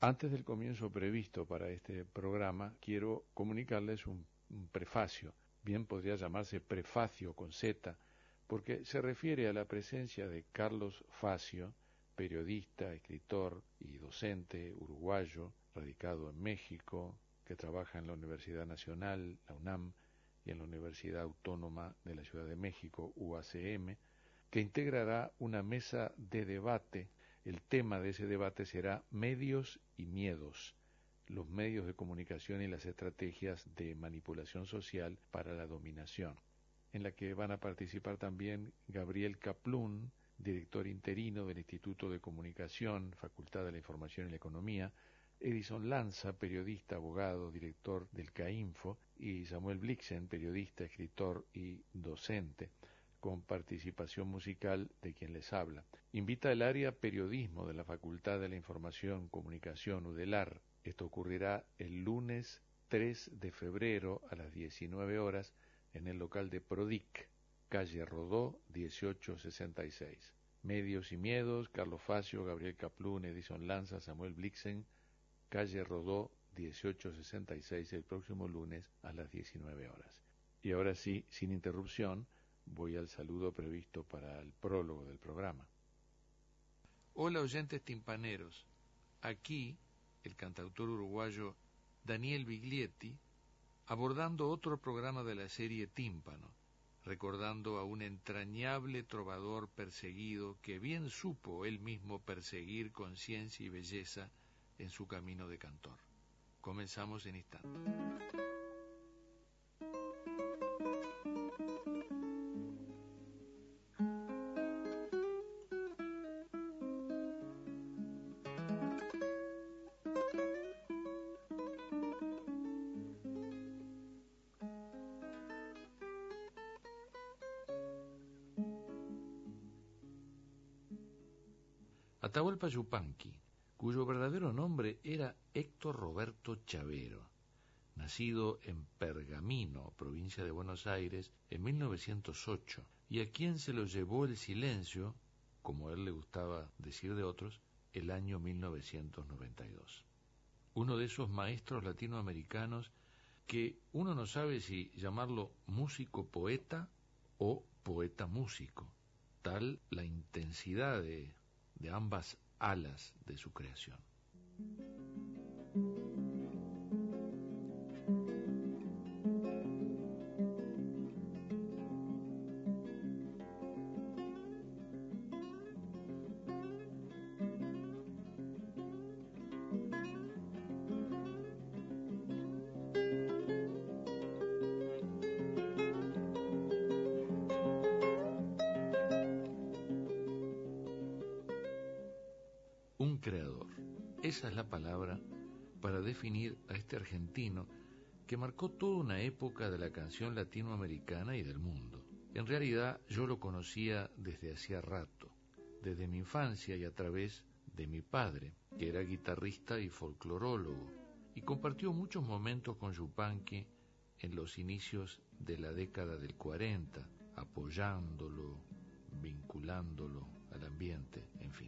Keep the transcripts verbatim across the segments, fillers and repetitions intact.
Antes del comienzo previsto para este programa, quiero comunicarles un, un prefacio. Bien podría llamarse prefacio con Z, porque se refiere a la presencia de Carlos Facio, periodista, escritor y docente uruguayo, radicado en México, que trabaja en la Universidad Nacional, la UNAM, y en la Universidad Autónoma de la Ciudad de México, U A C M, que integrará una mesa de debate. El tema de ese debate será medios y miedos, los medios de comunicación y las estrategias de manipulación social para la dominación, en la que van a participar también Gabriel Kaplún, director interino del Instituto de Comunicación, Facultad de la Información y la Economía, Edison Lanza, periodista, abogado, director del CAINFO, y Samuel Blixen, periodista, escritor y docente, con participación musical de quien les habla. Invita el área periodismo de la Facultad de la Información, Comunicación, UDELAR. Esto ocurrirá el lunes tres de febrero a las diecinueve horas en el local de Prodic, calle Rodó, dieciocho sesenta y seis. Medios y Miedos, Carlos Facio, Gabriel Kaplún, Edison Lanza, Samuel Blixen, calle Rodó, dieciocho sesenta y seis, el próximo lunes a las diecinueve horas. Y ahora sí, sin interrupción, voy al saludo previsto para el prólogo del programa. Hola oyentes timpaneros, aquí el cantautor uruguayo Daniel Biglietti, abordando otro programa de la serie Tímpano, recordando a un entrañable trovador perseguido que bien supo él mismo perseguir con ciencia y belleza en su camino de cantor. Comenzamos en instante. Atahualpa Yupanqui, cuyo verdadero nombre era Héctor Roberto Chavero, nacido en Pergamino, provincia de Buenos Aires, en mil novecientos ocho, y a quien se lo llevó el silencio, como a él le gustaba decir de otros, el año mil novecientos noventa y dos. Uno de esos maestros latinoamericanos que uno no sabe si llamarlo músico poeta o poeta músico, tal la intensidad de, de ambas alas de su creación. Un creador, esa es la palabra para definir a este argentino que marcó toda una época de la canción latinoamericana y del mundo. En realidad yo lo conocía desde hacía rato, desde mi infancia y a través de mi padre, que era guitarrista y folclorólogo, y compartió muchos momentos con Yupanqui en los inicios de la década del cuarenta, apoyándolo, vinculándolo al ambiente, en fin.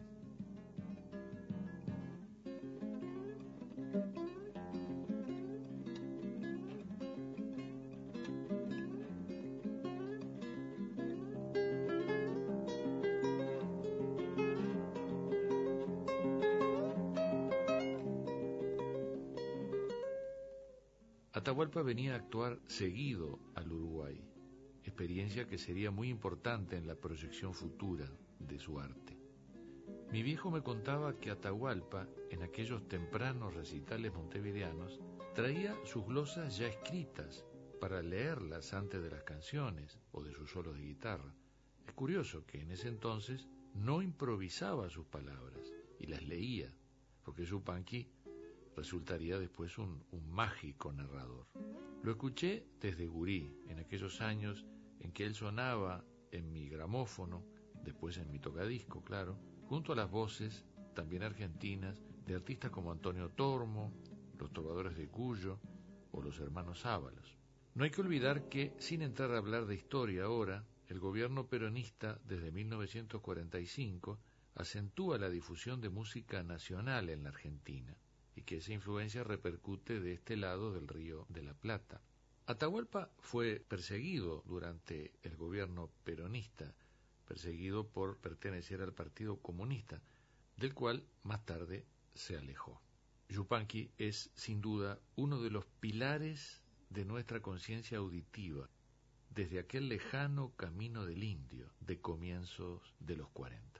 Atahualpa venía a actuar seguido al Uruguay, experiencia que sería muy importante en la proyección futura de su arte. Mi viejo me contaba que Atahualpa, en aquellos tempranos recitales montevideanos, traía sus glosas ya escritas para leerlas antes de las canciones o de sus solos de guitarra. Es curioso que en ese entonces no improvisaba sus palabras y las leía, porque Yupanqui resultaría después un, un mágico narrador. Lo escuché desde gurí, en aquellos años en que él sonaba en mi gramófono, después en mi tocadisco, claro, junto a las voces, también argentinas, de artistas como Antonio Tormo, los Trovadores de Cuyo o los hermanos Ábalos. No hay que olvidar que, sin entrar a hablar de historia ahora, el gobierno peronista, desde mil novecientos cuarenta y cinco, acentúa la difusión de música nacional en la Argentina. y que esa influencia repercute de este lado del Río de la Plata. Atahualpa fue perseguido durante el gobierno peronista, perseguido por pertenecer al Partido Comunista, del cual más tarde se alejó. Yupanqui es, sin duda, uno de los pilares de nuestra conciencia auditiva, desde aquel lejano camino del indio de comienzos de los cuarenta.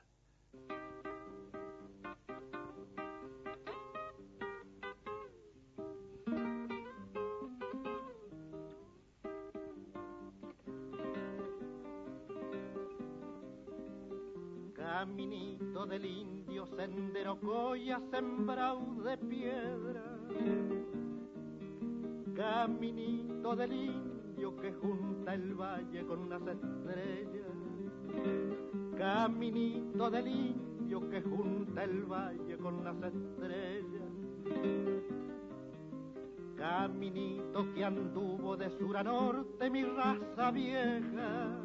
Caminito del indio, sendero coya sembrado de piedra. Caminito del indio que junta el valle con las estrellas. Caminito del indio que junta el valle con las estrellas. Caminito que anduvo de sur a norte mi raza vieja.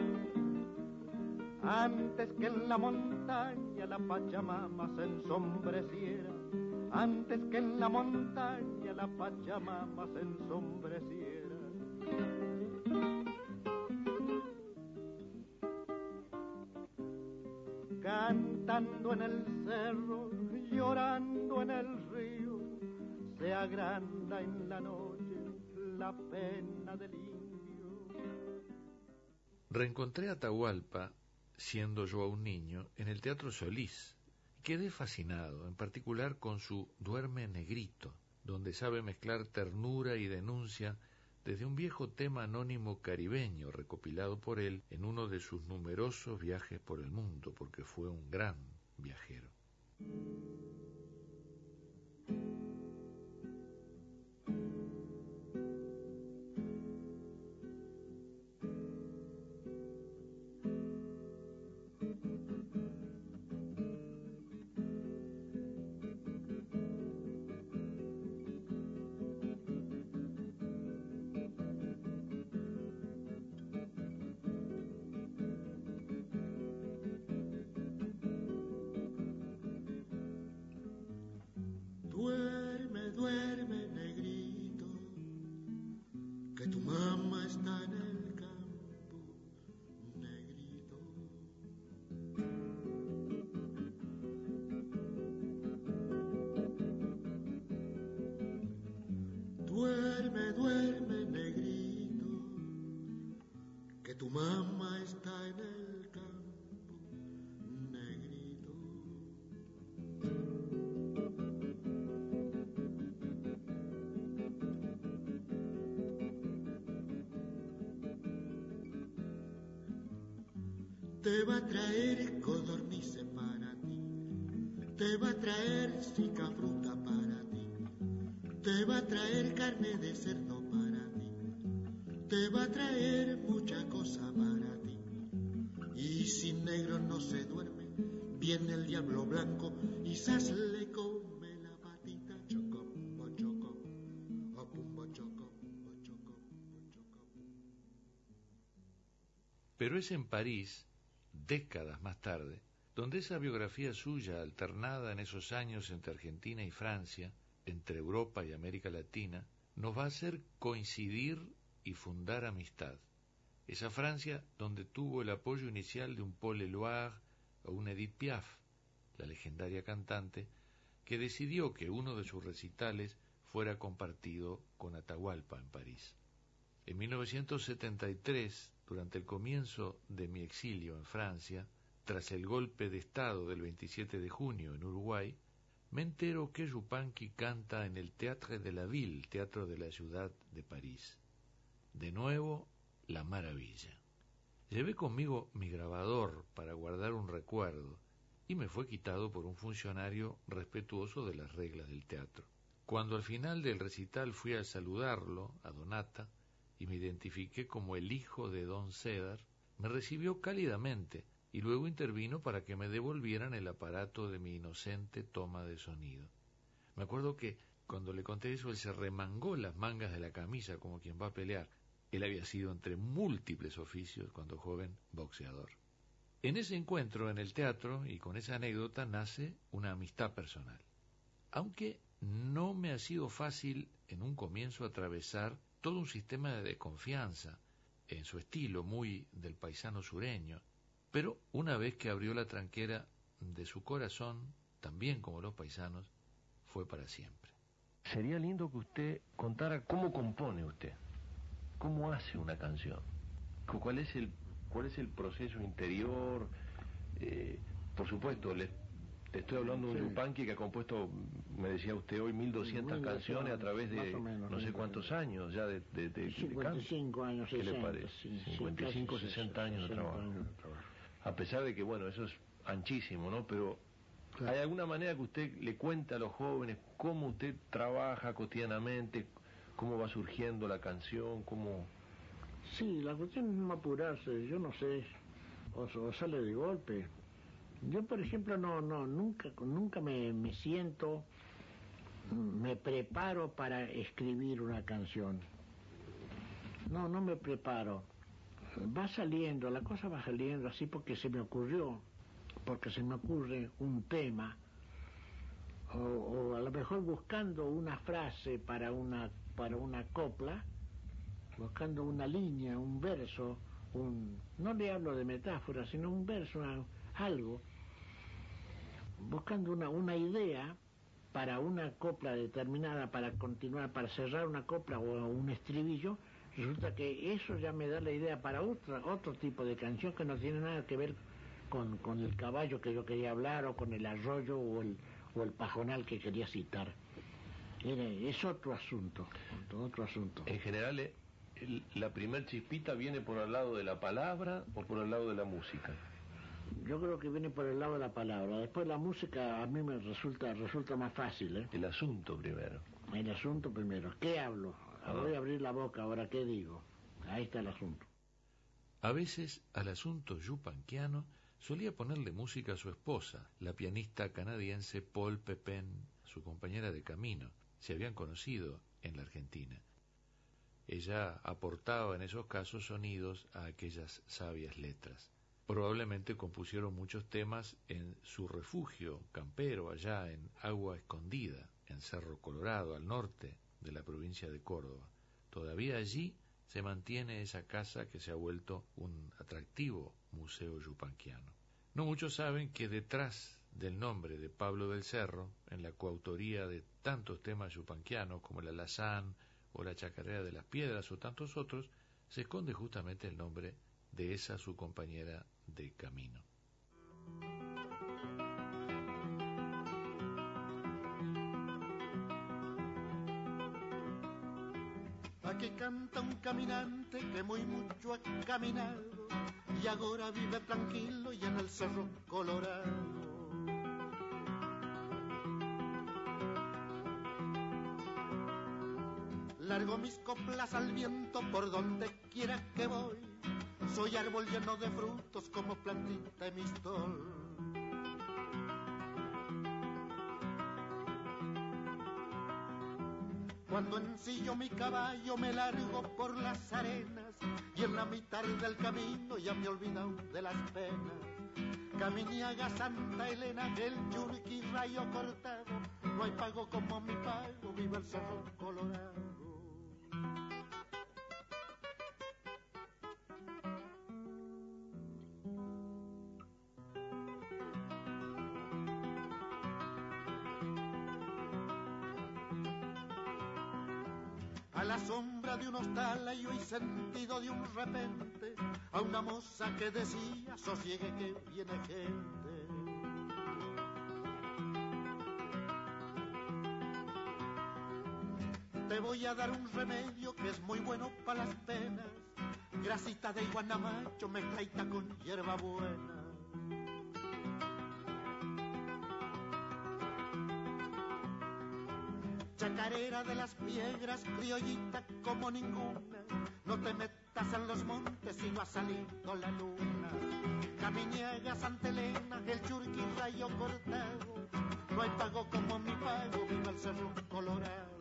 Antes que en la montaña la Pachamama se ensombreciera, antes que en la montaña la Pachamama se ensombreciera. Cantando en el cerro, llorando en el río, se agranda en la noche la pena del indio. Reencontré a Atahualpa, siendo yo aún niño, en el Teatro Solís. Quedé fascinado, en particular con su Duerme Negrito, donde sabe mezclar ternura y denuncia desde un viejo tema anónimo caribeño recopilado por él en uno de sus numerosos viajes por el mundo, porque fue un gran viajero. Duerme, duerme, negrito, que tu mamá está en el campo, negrito. Duerme, duerme, negrito, que tu mamá está en el campo, negrito. Te va a traer codornices para ti, te va a traer cicafruta para ti, te va a traer carne de cerdo para ti, te va a traer mucha cosa para ti. Y sin negro no se duerme, viene el diablo blanco y sas le come la patita. Chocombo, chocombo, ocumbo, chocombo, chocombo, chocombo. Pero es en París, décadas más tarde, donde esa biografía suya, alternada en esos años entre Argentina y Francia, entre Europa y América Latina, nos va a hacer coincidir y fundar amistad. Esa Francia donde tuvo el apoyo inicial de un Paul Éluard o un Edith Piaf, la legendaria cantante, que decidió que uno de sus recitales fuera compartido con Atahualpa en París. En mil novecientos setenta y tres, durante el comienzo de mi exilio en Francia, tras el golpe de Estado del veintisiete de junio en Uruguay, me entero que Yupanqui canta en el Théâtre de la Ville, Teatro de la Ciudad de París. De nuevo, la maravilla. Llevé conmigo mi grabador para guardar un recuerdo y me fue quitado por un funcionario respetuoso de las reglas del teatro. Cuando al final del recital fui a saludarlo, a Donata, y me identifiqué como el hijo de Don Cédar, me recibió cálidamente y luego intervino para que me devolvieran el aparato de mi inocente toma de sonido. Me acuerdo que cuando le conté eso, él se remangó las mangas de la camisa como quien va a pelear. Él había sido, entre múltiples oficios, cuando joven, boxeador. En ese encuentro en el teatro y con esa anécdota nace una amistad personal. Aunque no me ha sido fácil en un comienzo atravesar todo un sistema de desconfianza, en su estilo muy del paisano sureño, pero una vez que abrió la tranquera de su corazón, también como los paisanos, fue para siempre. Sería lindo que usted contara cómo compone usted, cómo hace una canción, cuál es el, cuál es el proceso interior. Eh, por supuesto, le, te estoy hablando de un Sí. Yupanqui que ha compuesto, me decía usted hoy, mil doscientas canciones a través de menos, no sé cuántos años ya de, de, de, de cincuenta y cinco canto. años, ¿Qué sesenta, le parece? sí, cincuenta y cinco, sí, sesenta años de sesenta trabajo. años de trabajo. A pesar de que, bueno, eso es anchísimo, ¿no? Pero Claro. ¿hay alguna manera que usted le cuente a los jóvenes cómo usted trabaja cotidianamente, cómo va surgiendo la canción, cómo...? Sí, la cuestión es no apurarse, yo no sé, o, o sale de golpe. Yo, por ejemplo, no, no, nunca, nunca me, me siento, me preparo para escribir una canción. No, no me preparo. Va saliendo, la cosa va saliendo así porque se me ocurrió, porque se me ocurre un tema, o, o a lo mejor buscando una frase para una, para una copla, buscando una línea, un verso, un, no le hablo de metáfora, sino un verso, una, algo, buscando una, una idea para una copla determinada, para continuar, para cerrar una copla o un estribillo. Resulta que eso ya me da la idea para otra, otro tipo de canción que no tiene nada que ver con, con el caballo que yo quería hablar, o con el arroyo, o el, o el pajonal que quería citar. Era, es otro asunto, otro, otro asunto. En general, eh, el- la primer chispita viene por el lado de la palabra o por el lado de la música. Yo creo que viene por el lado de la palabra. Después la música a mí me resulta, resulta más fácil, ¿eh? El asunto primero. El asunto primero. ¿Qué hablo? Ah. Voy a abrir la boca, ahora ¿qué digo? Ahí está el asunto. A veces, al asunto yupanquiano, solía ponerle música a su esposa, la pianista canadiense Paul Pepin, su compañera de camino. Se habían conocido en la Argentina. Ella aportaba en esos casos sonidos a aquellas sabias letras. Probablemente compusieron muchos temas en su refugio campero allá en Agua Escondida, en Cerro Colorado, al norte de la provincia de Córdoba. Todavía allí se mantiene esa casa que se ha vuelto un atractivo museo yupanquiano. No muchos saben que detrás del nombre de Pablo del Cerro, en la coautoría de tantos temas yupanquianos como el Alazán o la Chacarera de las Piedras o tantos otros, se esconde justamente el nombre de esa su compañera de camino. Aquí canta un caminante que muy mucho ha caminado y ahora vive tranquilo y en el Cerro Colorado. Largo mis coplas al viento por donde quiera que voy. Soy árbol lleno de frutos como plantita de mistol. Cuando ensillo mi caballo me largo por las arenas y en la mitad del camino ya me he olvidado de las penas. Caminiaga, Santa Elena, el Churqui, Rayo Cortado, no hay pago como mi pago, viva el Cerro Colorado. A la sombra de un hostal y hoy sentido de un repente a una moza que decía sosiegue que viene gente. Te voy a dar un remedio que es muy bueno para las penas, grasita de guanamacho mezcladita con hierba buena. Chacarera de las piedras, criollita como ninguna, no te metas en los montes si no ha salido la luna. Caminiaga, Santa Elena, el Churqui, Rayo Cortado, no hay pago como mi pago, viva el Cerro Colorado.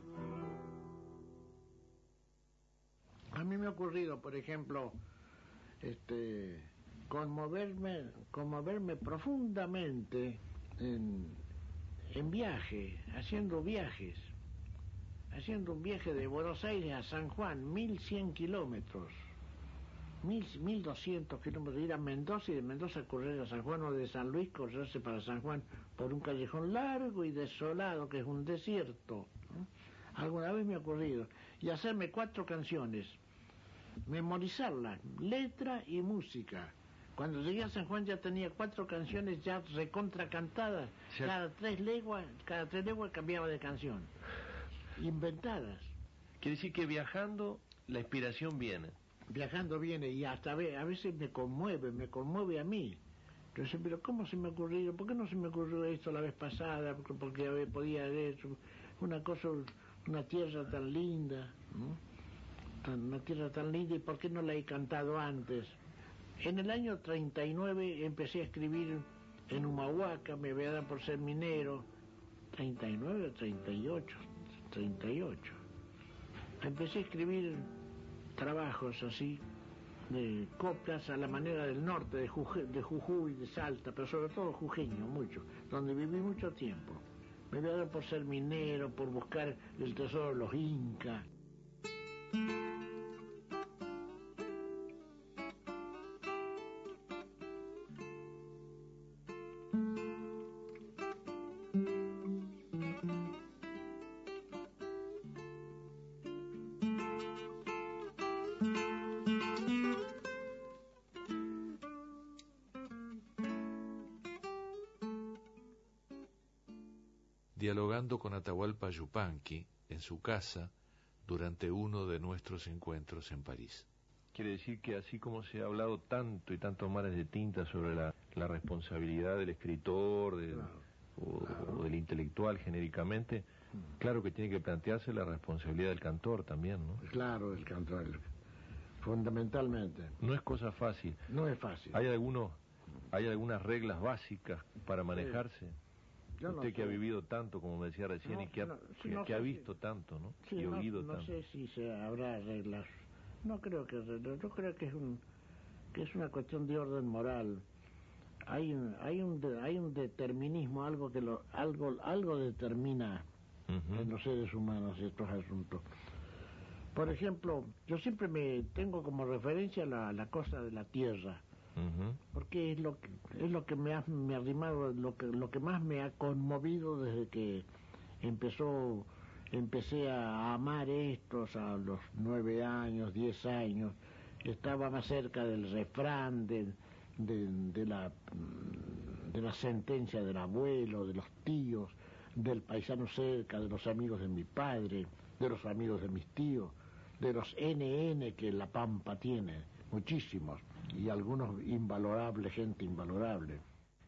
A mí me ha ocurrido, por ejemplo, este, conmoverme, conmoverme profundamente en, en viaje, haciendo viajes, haciendo un viaje de Buenos Aires a San Juan, mil cien kilómetros, mil, mil doscientos kilómetros, ir a Mendoza y de Mendoza correr a San Juan, o de San Luis correrse para San Juan por un callejón largo y desolado que es un desierto, ¿no? Alguna vez me ha ocurrido, y hacerme cuatro canciones, memorizarlas, letra y música. Cuando llegué a San Juan ya tenía cuatro canciones ya recontra cantadas. Sí. Cada tres leguas, cada tres leguas cambiaba de canción. Inventadas. Quiere decir que viajando la inspiración viene. Viajando viene y hasta a veces me conmueve, me conmueve a mí. Entonces, pero ¿cómo se me ocurrió? ¿Por qué no se me ocurrió esto la vez pasada? Porque, porque podía haber una cosa, una tierra tan linda, ¿no? Tan, una tierra tan linda, y ¿por qué no la he cantado antes? En el año treinta y nueve empecé a escribir en Humahuaca, me había dado por ser minero, treinta y nueve o treinta y ocho, treinta y ocho. Empecé a escribir trabajos así, de coplas a la manera del norte, de Jujuy, de Jujuy, de Salta, pero sobre todo jujeño, mucho, donde viví mucho tiempo. Me había dado por ser minero, por buscar el tesoro de los incas. Dialogando con Atahualpa Yupanqui en su casa durante uno de nuestros encuentros en París. Quiere decir que así como se ha hablado tanto y tantos mares de tinta sobre la, la responsabilidad del escritor, del, claro, o, claro. o del intelectual genéricamente, claro que tiene que plantearse la responsabilidad del cantor también, ¿no? Claro, el cantor, fundamentalmente. No es cosa fácil. No es fácil. Hay algunos, hay algunas reglas básicas para manejarse. Sí. Yo Usted no que sé. ha vivido tanto, como me decía recién, no, y que ha, no, sí, que, no que ha visto si... tanto, ¿no? Sí, y oído no, no tanto. No sé si se habrá reglas. No creo que reglas. Yo creo que es un que es una cuestión de orden moral. Hay un hay un de, hay un determinismo, algo que lo algo algo determina uh-huh. en los seres humanos estos asuntos. Por ejemplo, yo siempre me tengo como referencia la la cosa de la tierra. Uh-huh. Porque es lo que es lo que me ha me ha arrimado, lo que lo que más me ha conmovido desde que empezó empecé a amar estos a los nueve años, diez años. Estaba más cerca del refrán, de, de, de la de la sentencia del abuelo, de los tíos, del paisano cerca, de los amigos de mi padre, de los amigos de mis tíos, de los ene ene que la Pampa tiene, muchísimos, y algunos invalorables, gente invalorable.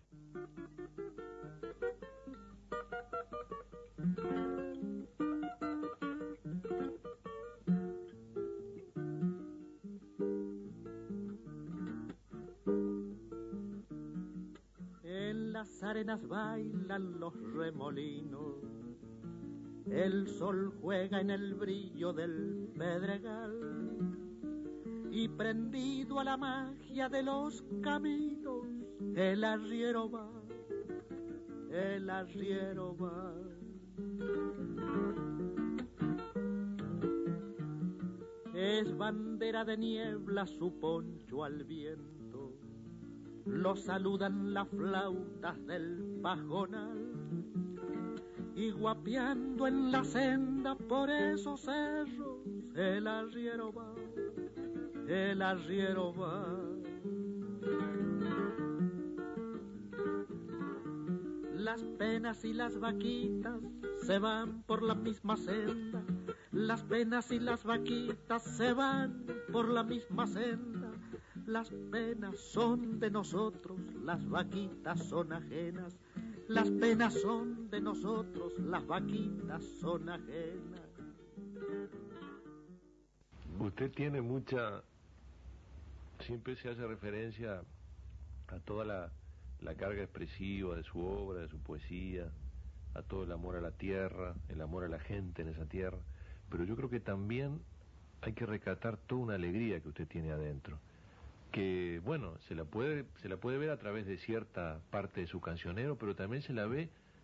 En las arenas bailan los remolinos, el sol juega en el brillo del pedregal, y prendido a la magia de los caminos, el arriero va, el arriero va. Es bandera de niebla su poncho al viento, lo saludan las flautas del pajonal, y guapeando en la senda por esos cerros, el arriero va, el arriero va. Las penas y las vaquitas se van por la misma senda, las penas y las vaquitas se van por la misma senda. Las penas son de nosotros, las vaquitas son ajenas. Las penas son de nosotros, las vaquitas son ajenas. Usted tiene mucha... Siempre se hace referencia a toda la, la carga expresiva de su obra, de su poesía, a todo el amor a la tierra, el amor a la gente en esa tierra, pero yo creo que también hay que rescatar toda una alegría que usted tiene adentro, que bueno, se la puede se la puede ver a través de cierta parte de su cancionero, pero también se la ve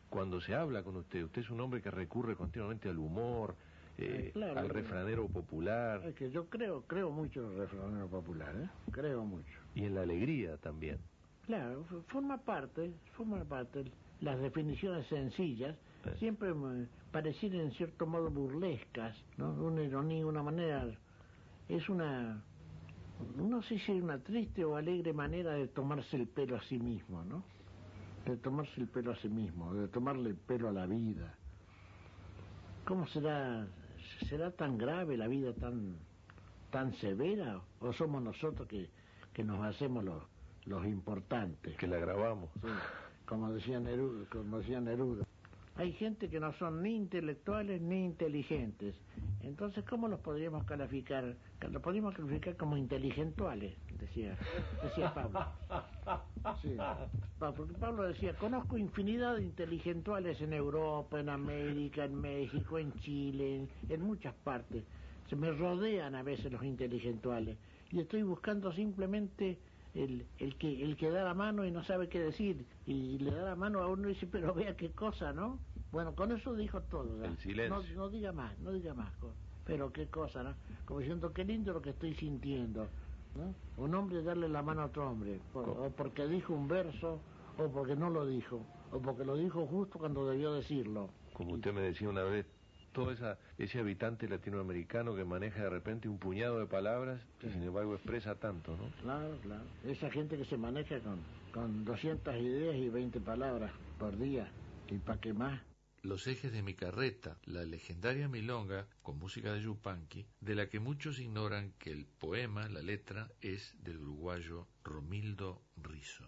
cuando se habla con usted. Usted es un hombre que recurre continuamente al humor, eh, claro, al refranero popular. Es que yo creo, creo mucho en el refranero popular, ¿eh? Creo mucho. Y en la alegría también. Claro, forma parte, forma parte. Las definiciones sencillas eh. siempre me parecieron en cierto modo burlescas, ¿no? Una ironía, una manera, es una, no sé si es una triste o alegre manera de tomarse el pelo a sí mismo, ¿no? De tomarse el pelo a sí mismo, de tomarle el pelo a la vida. ¿Cómo será? ¿Será tan grave la vida, tan tan severa? ¿O somos nosotros que, que nos hacemos los, los importantes? Que la agravamos. Sí, como decía Neruda, como decía Neruda. Hay gente que no son ni intelectuales ni inteligentes. Entonces, ¿cómo los podríamos calificar? Los podríamos calificar como inteligentuales, decía, decía Pablo. Sí, porque Pablo decía, conozco infinidad de inteligentuales en Europa, en América, en México, en Chile, en, en muchas partes. Se me rodean a veces los intelectuales y estoy buscando simplemente el, el que el que da la mano y no sabe qué decir, y le da la mano a uno y dice, pero vea qué cosa, ¿no? Bueno, con eso dijo todo, ¿verdad? El silencio. No, no diga más, no diga más, pero qué cosa, ¿no? Como diciendo, qué lindo lo que estoy sintiendo, ¿no? Un hombre darle la mano a otro hombre, por, o porque dijo un verso, o porque no lo dijo, o porque lo dijo justo cuando debió decirlo. Como usted me decía una vez, todo esa, ese habitante latinoamericano que maneja de repente un puñado de palabras, sí, y sin embargo expresa tanto, ¿no? Claro, claro. Esa gente que se maneja con, con doscientas ideas y veinte palabras por día, ¿y para qué más? Los ejes de mi carreta, la legendaria milonga con música de Yupanqui, de la que muchos ignoran que el poema, la letra, es del uruguayo Romildo Rizo.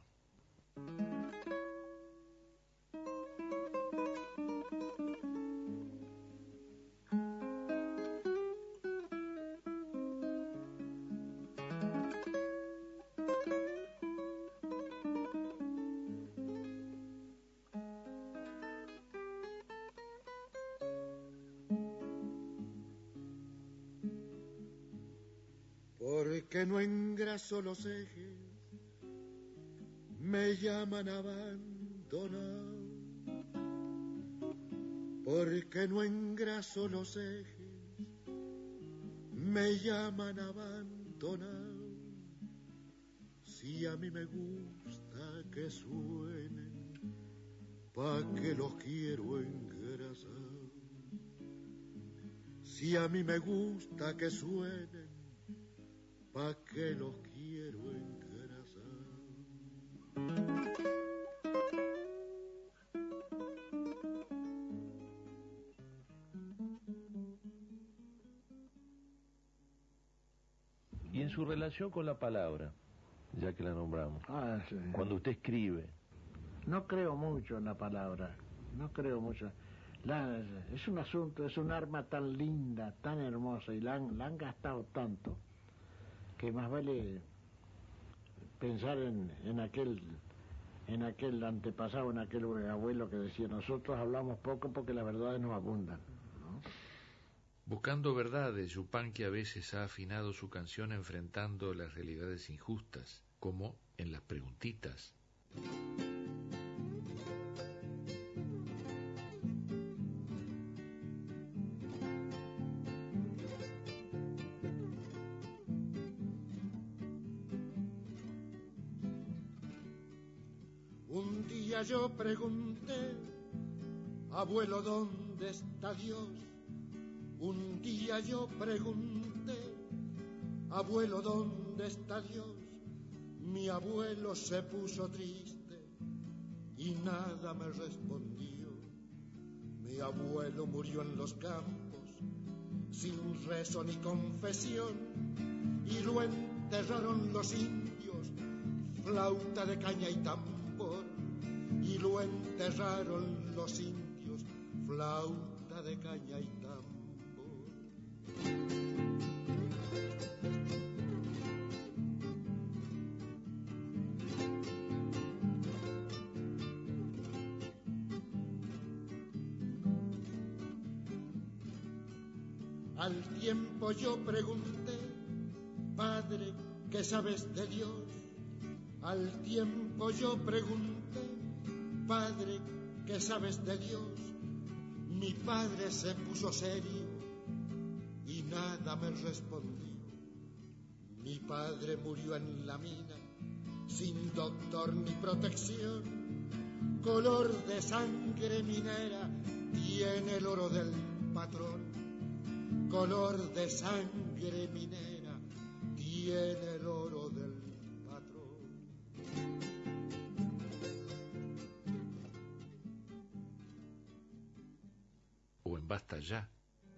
Porque no engraso los ejes, me llaman abandonado. Porque no engraso los ejes, me llaman abandonado. Si a mí me gusta que suenen, pa' que los quiero engrasar. Si a mí me gusta que suenen, pa' que los quiero engrasar. Y en su relación con la palabra, ya que la nombramos, ah, sí. Cuando usted escribe, no creo mucho en la palabra, no creo mucho. La, es un asunto, es un arma tan linda, tan hermosa, y la han, la han gastado tanto, que más vale pensar en, en aquel en aquel antepasado, en aquel abuelo que decía, nosotros hablamos poco porque las verdades nos abundan, ¿no? Buscando verdades, Yupanqui a veces ha afinado su canción enfrentando las realidades injustas, como en Las Preguntitas. Un día yo pregunté, abuelo, ¿dónde está Dios? Un día yo pregunté, abuelo, ¿dónde está Dios? Mi abuelo se puso triste y nada me respondió. Mi abuelo murió en los campos, sin rezo ni confesión, y lo enterraron los indios, flauta de caña y tambor. Y lo enterraron los indios, flauta de caña y tambor. Al tiempo yo pregunté, Padre, ¿qué sabes de Dios? Al tiempo yo pregunté, Padre, ¿qué sabes de Dios? Mi padre se puso serio y nada me respondió. Mi padre murió en la mina, sin doctor ni protección. Color de sangre minera tiene el oro del patrón. Color de sangre minera tiene el oro del patrón. O en Basta Ya.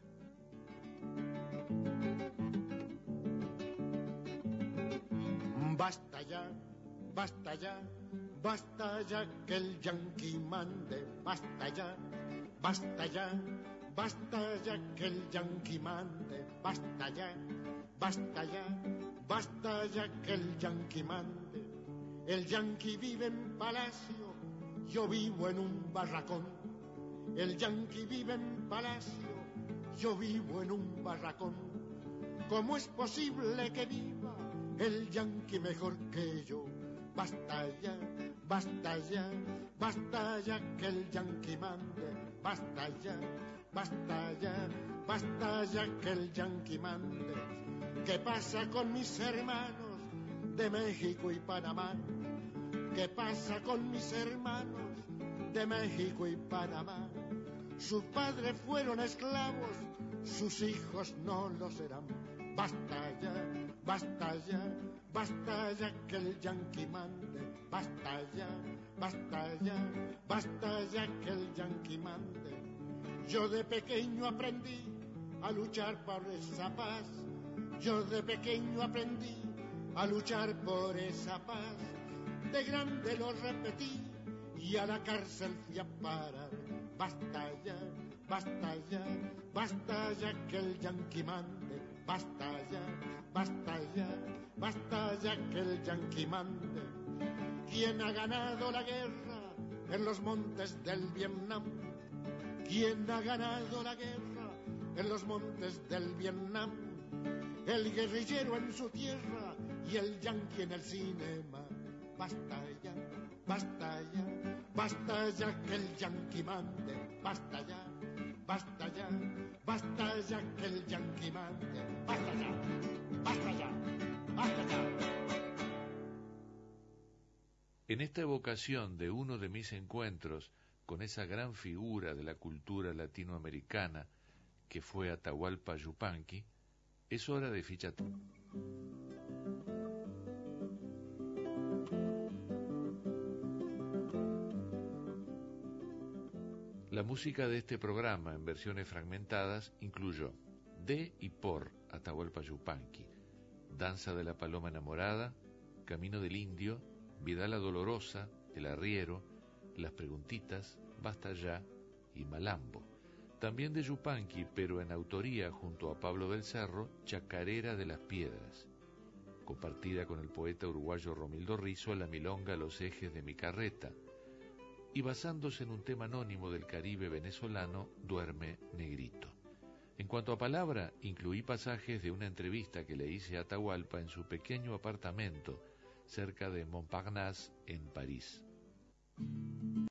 Basta ya, basta ya, basta ya que el yanqui mande. Basta ya, basta ya, basta ya que el yanqui mande. Basta ya, basta ya, basta ya que el yanqui mande. El yanqui vive en palacio, yo vivo en un barracón. El yanqui vive en palacio, yo vivo en un barracón. ¿Cómo es posible que viva el yanqui mejor que yo? Basta ya, basta ya, basta ya que el yanqui mande. Basta ya, basta ya, basta ya que el yanqui mande. ¿Qué pasa con mis hermanos de México y Panamá? ¿Qué pasa con mis hermanos de México y Panamá? Sus padres fueron esclavos, sus hijos no lo serán. Basta ya, basta ya, basta ya que el yanqui mande. Basta ya, basta ya, basta ya que el yanqui mande. Yo de pequeño aprendí a luchar por esa paz. Yo de pequeño aprendí a luchar por esa paz. De grande lo repetí y a la cárcel fui a parar. Basta ya, basta ya, basta ya que el yanqui mande. Basta ya, basta ya, basta ya que el yanqui mande. ¿Quién ha ganado la guerra en los montes del Vietnam? ¿Quién ha ganado la guerra en los montes del Vietnam? El guerrillero en su tierra y el yanqui en el cinema. Basta ya, basta ya, basta ya que el yanqui mande. Basta ya, basta ya, basta ya que el yanqui mande. Basta ya, basta ya, basta ya. En esta evocación de uno de mis encuentros con esa gran figura de la cultura latinoamericana que fue Atahualpa Yupanqui, es hora de Ficha Técnica. La música de este programa, en versiones fragmentadas, incluyó de y por Atahualpa Yupanqui, Danza de la Paloma Enamorada, Camino del Indio, Vidala Dolorosa, El Arriero, Las Preguntitas, Basta Ya y Malambo. También de Yupanqui, pero en autoría junto a Pablo del Cerro, Chacarera de las Piedras, compartida con el poeta uruguayo Romildo Rizzo, La Milonga, Los Ejes de mi Carreta, y basándose en un tema anónimo del Caribe venezolano, Duerme Negrito. En cuanto a palabra, incluí pasajes de una entrevista que le hice a Atahualpa en su pequeño apartamento cerca de Montparnasse, en París.